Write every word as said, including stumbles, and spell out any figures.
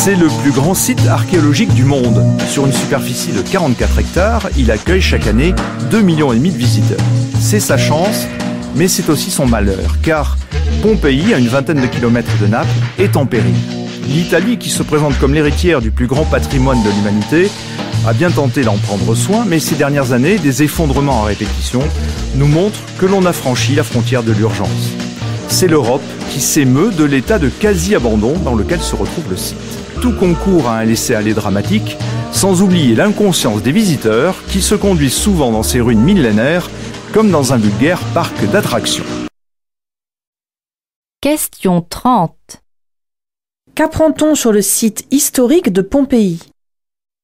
C'est le plus grand site archéologique du monde. Sur une superficie de quarante-quatre hectares, il accueille chaque année deux millions et demi de visiteurs. C'est sa chance, mais c'est aussi son malheur, car Pompéi, à une vingtaine de kilomètres de Naples, est en péril. L'Italie, qui se présente comme l'héritière du plus grand patrimoine de l'humanité, a bien tenté d'en prendre soin, mais ces dernières années, des effondrements à répétition nous montrent que l'on a franchi la frontière de l'urgence. C'est l'Europe qui s'émeut de l'état de quasi-abandon dans lequel se retrouve le site. Tout concourt à un laisser-aller dramatique, sans oublier l'inconscience des visiteurs qui se conduisent souvent dans ces ruines millénaires comme dans un vulgaire parc d'attractions. Question trente. Qu'apprend-on sur le site historique de Pompéi ?